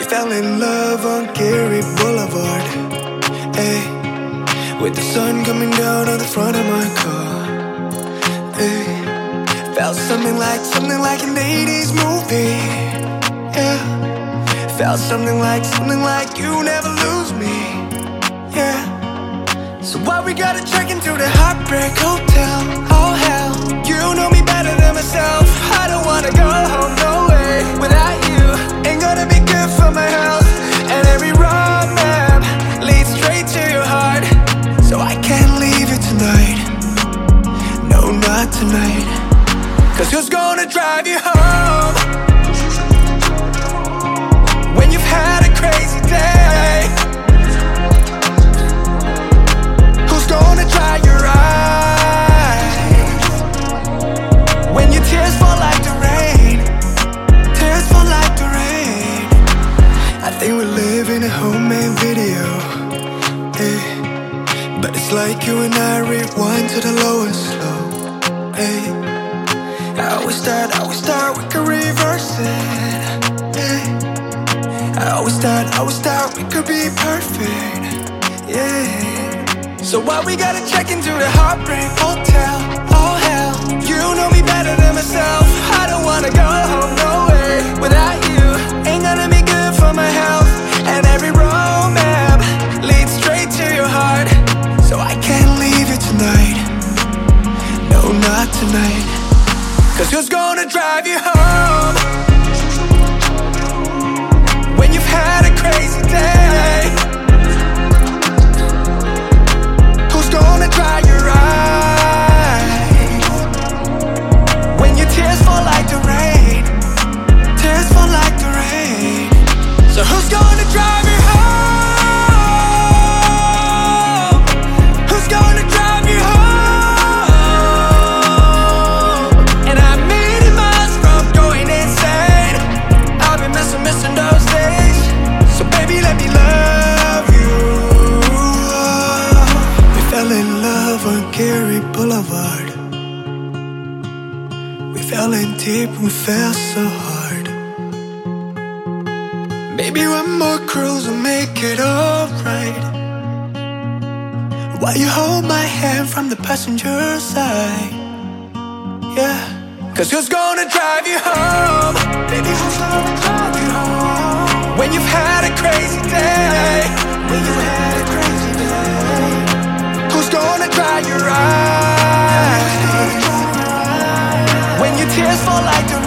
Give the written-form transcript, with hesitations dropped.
fell in love on Gary Boulevard, ay, with the sun coming down on the front of my car, ay. Felt something like an 80s movie, yeah. Felt something like you never lose me, yeah. So why we gotta check into the Heartbreak Hotel? Oh hell, you know me better than myself. I don't wanna go home, no way. Without you, ain't gonna be good for my health. And every wrong map leads straight to your heart. So I can't leave you tonight, no, not tonight. Cause who's gonna drive you home when you've had a crazy day? Who's gonna dry your eyes when your tears fall like the rain? Tears fall like the rain. I think we live in a homemade video, hey. But it's like you and I rewind to the lowest slow, hey. I always thought we could reverse it, hey. I always thought we could be perfect, yeah. So why we gotta check into the Heartbreak Hotel? Oh hell, you know me better than myself. I don't wanna go home, no way. Without you, ain't gonna be good for my health. And every road map leads straight to your heart. So I can't leave you tonight, no, not tonight. Cause who's gonna drive you home when you've had a crazy day? Who's gonna dry your eyes when your tears fall like the rain? Tears fall like the rain. So who's gonna drive you home? Who's gonna drive you home? And I made it miles from going insane. I've been missing those days. So baby, let me love you. We fell in love on Gary Boulevard. We fell in deep and we fell so hard. Maybe one more cruise will make it alright. While you hold my hand from the passenger side, yeah. Cause who's gonna drive you home? Baby, who's gonna drive you home when you've had a crazy day? When you had a crazy day. Who's gonna dry your eyes when your tears fall like the